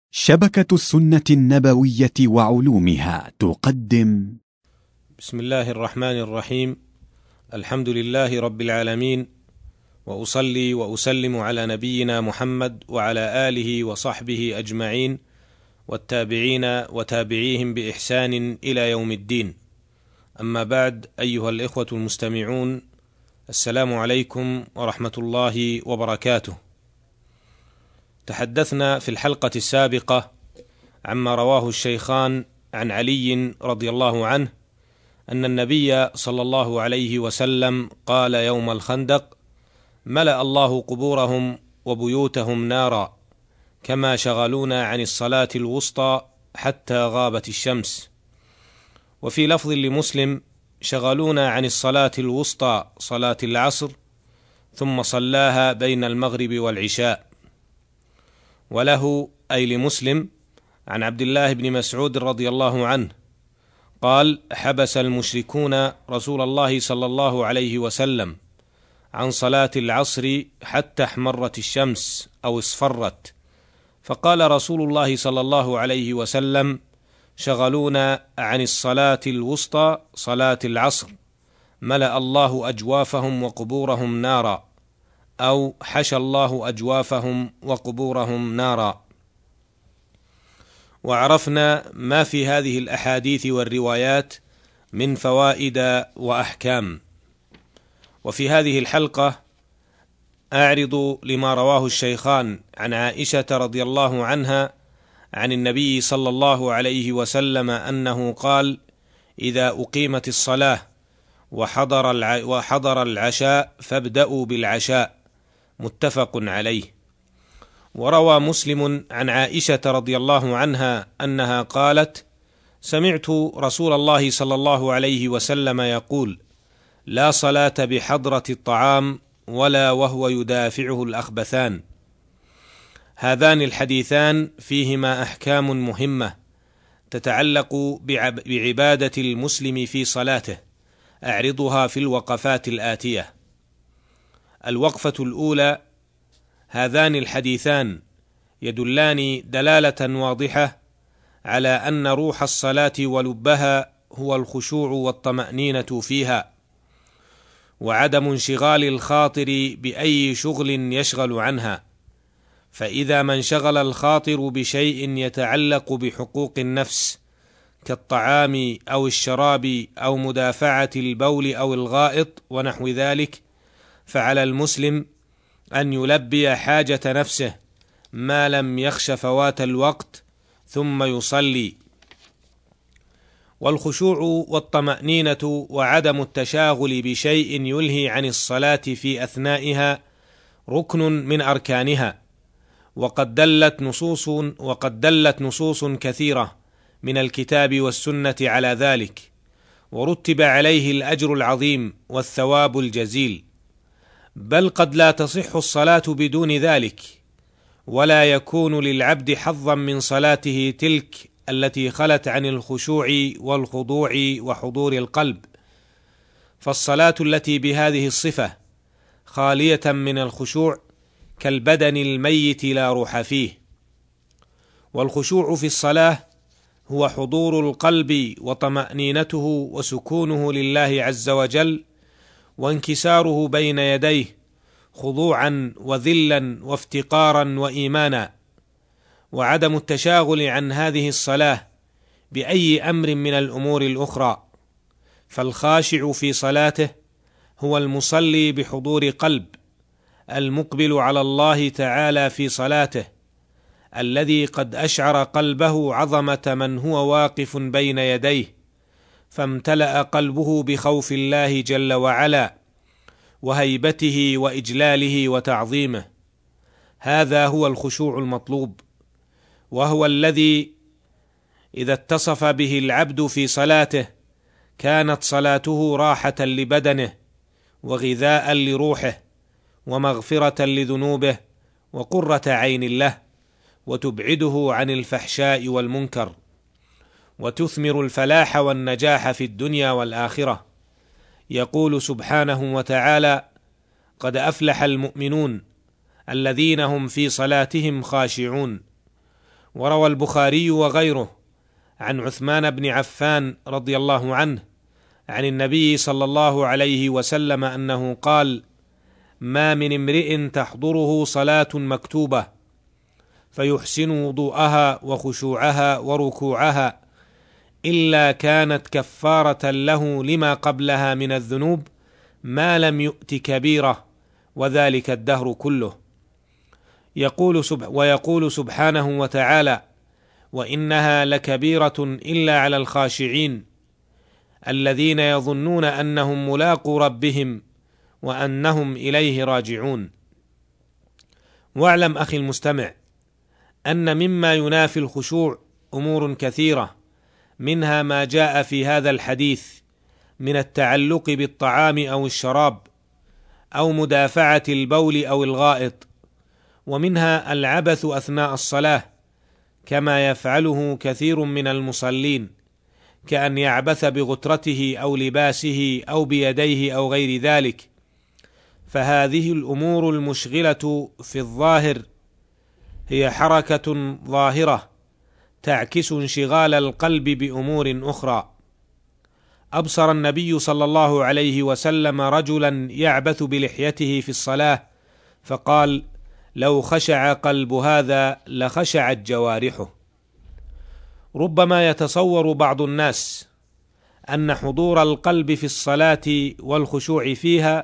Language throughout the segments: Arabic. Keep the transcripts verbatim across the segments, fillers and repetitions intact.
شبكة السنة النبوية وعلومها تقدم. بسم الله الرحمن الرحيم. الحمد لله رب العالمين، وأصلي وأسلم على نبينا محمد وعلى آله وصحبه أجمعين والتابعين وتابعيهم بإحسان إلى يوم الدين. أما بعد، أيها الإخوة المستمعون، السلام عليكم ورحمة الله وبركاته. تحدثنا في الحلقة السابقة عما رواه الشيخان عن علي رضي الله عنه أن النبي صلى الله عليه وسلم قال يوم الخندق: ملأ الله قبورهم وبيوتهم نارا كما شغلونا عن الصلاة الوسطى حتى غابت الشمس. وفي لفظ لمسلم: شغلونا عن الصلاة الوسطى صلاة العصر ثم صلاها بين المغرب والعشاء. وله أي لمسلم عن عبد الله بن مسعود رضي الله عنه قال: حبس المشركون رسول الله صلى الله عليه وسلم عن صلاة العصر حتى احمرت الشمس أو اصفرت، فقال رسول الله صلى الله عليه وسلم: شغلونا عن الصلاة الوسطى صلاة العصر، ملأ الله أجوافهم وقبورهم نارا، أو حشى الله أجوافهم وقبورهم نارا. وعرفنا ما في هذه الأحاديث والروايات من فوائد وأحكام. وفي هذه الحلقة أعرض لما رواه الشيخان عن عائشة رضي الله عنها عن النبي صلى الله عليه وسلم أنه قال: إذا أقيمت الصلاة وحضر الع... وحضر العشاء فابدأوا بالعشاء، متفق عليه. وروى مسلم عن عائشة رضي الله عنها أنها قالت: سمعت رسول الله صلى الله عليه وسلم يقول: لا صلاة بحضرة الطعام ولا وهو يدافعه الأخبثان. هذان الحديثان فيهما أحكام مهمة تتعلق بعبادة المسلم في صلاته، أعرضها في الوقفات الآتية. الوقفة الأولى: هذان الحديثان يدلان دلالة واضحة على أن روح الصلاة ولبها هو الخشوع والطمأنينة فيها، وعدم انشغال الخاطر بأي شغل يشغل عنها. فإذا ما انشغل الخاطر بشيء يتعلق بحقوق النفس كالطعام أو الشراب أو مدافعة البول أو الغائط ونحو ذلك، فعلى المسلم أن يلبي حاجة نفسه ما لم يخش فوات الوقت ثم يصلي. والخشوع والطمأنينة وعدم التشاغل بشيء يلهي عن الصلاة في أثنائها ركن من أركانها، وقد دلت نصوص وقد دلت نصوص كثيرة من الكتاب والسنة على ذلك، ورتب عليه الأجر العظيم والثواب الجزيل. بل قد لا تصح الصلاة بدون ذلك، ولا يكون للعبد حظا من صلاته تلك التي خلت عن الخشوع والخضوع وحضور القلب. فالصلاة التي بهذه الصفة خالية من الخشوع كالبدن الميت لا روح فيه. والخشوع في الصلاة هو حضور القلب وطمأنينته وسكونه لله عز وجل، وانكساره بين يديه خضوعا وذلا وافتقارا وإيمانا، وعدم التشاغل عن هذه الصلاة بأي أمر من الأمور الأخرى. فالخاشع في صلاته هو المصلي بحضور قلب، المقبل على الله تعالى في صلاته، الذي قد أشعر قلبه عظمة من هو واقف بين يديه، فامتلأ قلبه بخوف الله جل وعلا وهيبته وإجلاله وتعظيمه. هذا هو الخشوع المطلوب، وهو الذي إذا اتصف به العبد في صلاته كانت صلاته راحة لبدنه وغذاء لروحه ومغفرة لذنوبه وقرة عين له، وتبعده عن الفحشاء والمنكر، وتثمر الفلاح والنجاح في الدنيا والآخرة. يقول سبحانه وتعالى: قد أفلح المؤمنون الذين هم في صلاتهم خاشعون. وروى البخاري وغيره عن عثمان بن عفان رضي الله عنه عن النبي صلى الله عليه وسلم أنه قال: ما من امرئ تحضره صلاة مكتوبة فيحسن وضوءها وخشوعها وركوعها إلا كانت كفارة له لما قبلها من الذنوب ما لم يؤت كبيرة، وذلك الدهر كله. يقول سب ويقول سبحانه وتعالى: وإنها لكبيرة إلا على الخاشعين الذين يظنون أنهم ملاقو ربهم وأنهم إليه راجعون. واعلم أخي المستمع أن مما ينافي الخشوع أمور كثيرة، منها ما جاء في هذا الحديث من التعلق بالطعام أو الشراب أو مدافعة البول أو الغائط، ومنها العبث أثناء الصلاة كما يفعله كثير من المصلين، كأن يعبث بغترته أو لباسه أو بيديه أو غير ذلك. فهذه الأمور المشغلة في الظاهر هي حركة ظاهرة تعكس انشغال القلب بأمور أخرى. أبصر النبي صلى الله عليه وسلم رجلا يعبث بلحيته في الصلاة فقال: لو خشع قلب هذا لخشعت جوارحه. ربما يتصور بعض الناس أن حضور القلب في الصلاة والخشوع فيها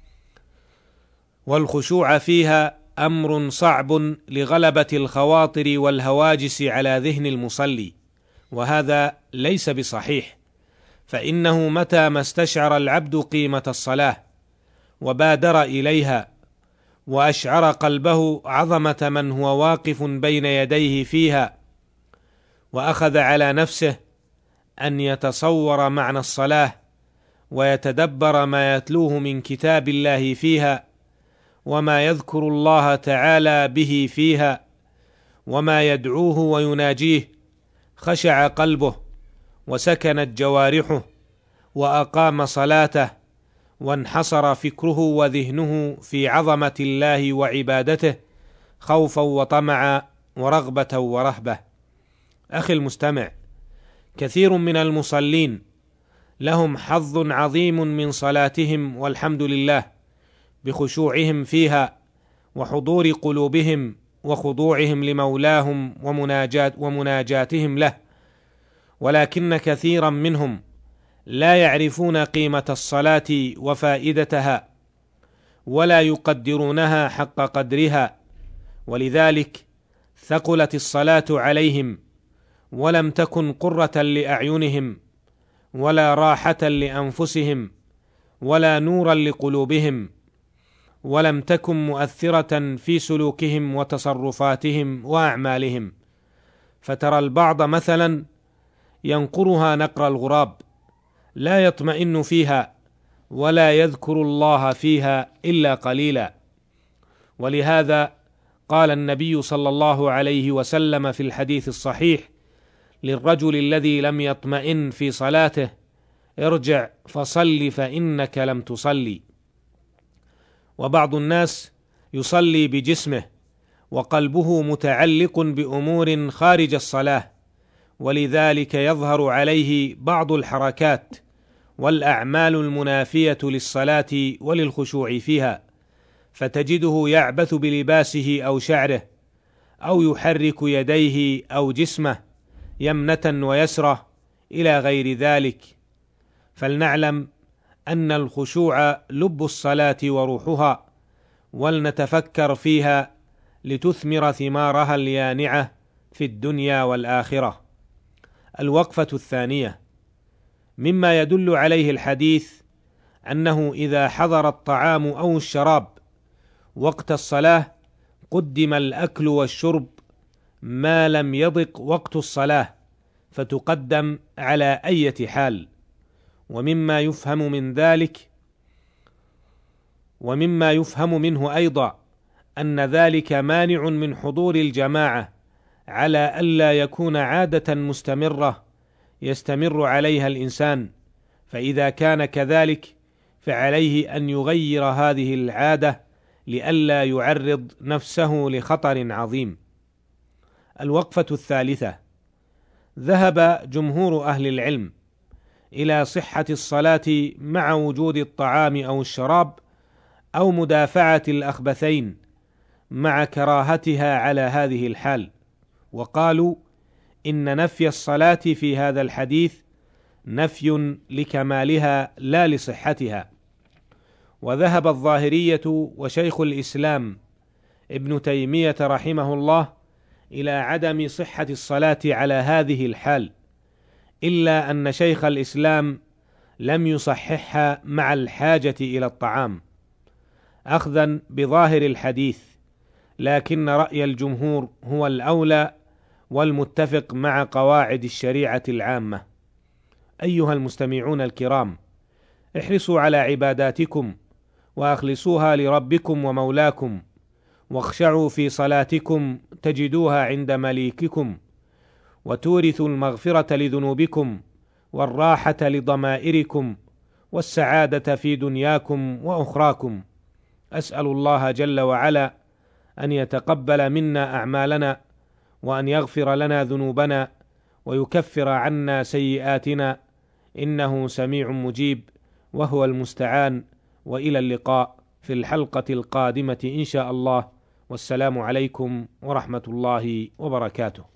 والخشوع فيها أمر صعب لغلبة الخواطر والهواجس على ذهن المصلي، وهذا ليس بصحيح، فإنه متى ما استشعر العبد قيمة الصلاة وبادر إليها وأشعر قلبه عظمة من هو واقف بين يديه فيها، وأخذ على نفسه أن يتصور معنى الصلاة ويتدبر ما يتلوه من كتاب الله فيها وما يذكر الله تعالى به فيها وما يدعوه ويناجيه، خشع قلبه وسكنت جوارحه وأقام صلاته وانحصر فكره وذهنه في عظمة الله وعبادته خوفا وطمعا ورغبة ورهبة. أخي المستمع، كثير من المصلين لهم حظ عظيم من صلاتهم والحمد لله بخشوعهم فيها وحضور قلوبهم وخضوعهم لمولاهم ومناجات ومناجاتهم له، ولكن كثيرا منهم لا يعرفون قيمة الصلاة وفائدتها ولا يقدرونها حق قدرها، ولذلك ثقلت الصلاة عليهم ولم تكن قرة لأعينهم ولا راحة لأنفسهم ولا نورا لقلوبهم، ولم تكن مؤثرة في سلوكهم وتصرفاتهم وأعمالهم. فترى البعض مثلا ينقرها نقر الغراب، لا يطمئن فيها ولا يذكر الله فيها إلا قليلا. ولهذا قال النبي صلى الله عليه وسلم في الحديث الصحيح للرجل الذي لم يطمئن في صلاته: ارجع فصل فإنك لم تصلي. وبعض الناس يصلي بجسمه وقلبه متعلق بأمور خارج الصلاة، ولذلك يظهر عليه بعض الحركات والأعمال المنافية للصلاة وللخشوع فيها، فتجده يعبث بلباسه أو شعره أو يحرك يديه أو جسمه يمنة ويسرة إلى غير ذلك. فلنعلم أن الخشوع لب الصلاة وروحها، ولنتفكر فيها لتثمر ثمارها اليانعة في الدنيا والآخرة. الوقفة الثانية: مما يدل عليه الحديث أنه إذا حضر الطعام أو الشراب وقت الصلاة قدم الأكل والشرب ما لم يضق وقت الصلاة، فتقدم على أي حال. ومما يفهم من ذلك ومما يفهم منه أيضا أن ذلك مانع من حضور الجماعة، على ألا يكون عادة مستمرة يستمر عليها الإنسان، فإذا كان كذلك فعليه أن يغير هذه العادة لئلا يعرض نفسه لخطر عظيم. الوقفة الثالثة: ذهب جمهور أهل العلم إلى صحة الصلاة مع وجود الطعام أو الشراب أو مدافعة الأخبثين مع كراهتها على هذه الحال، وقالوا إن نفي الصلاة في هذا الحديث نفي لكمالها لا لصحتها. وذهب الظاهرية وشيخ الإسلام ابن تيمية رحمه الله إلى عدم صحة الصلاة على هذه الحال، إلا أن شيخ الإسلام لم يصححها مع الحاجة إلى الطعام أخذا بظاهر الحديث، لكن رأي الجمهور هو الأولى والمتفق مع قواعد الشريعة العامة. أيها المستمعون الكرام، احرصوا على عباداتكم وأخلصوها لربكم ومولاكم، واخشعوا في صلاتكم تجدوها عند مليككم، وتورثوا المغفرة لذنوبكم والراحة لضمائركم والسعادة في دنياكم وأخراكم. أسأل الله جل وعلا أن يتقبل منا أعمالنا، وأن يغفر لنا ذنوبنا، ويكفر عنا سيئاتنا، إنه سميع مجيب، وهو المستعان. وإلى اللقاء في الحلقة القادمة إن شاء الله، والسلام عليكم ورحمة الله وبركاته.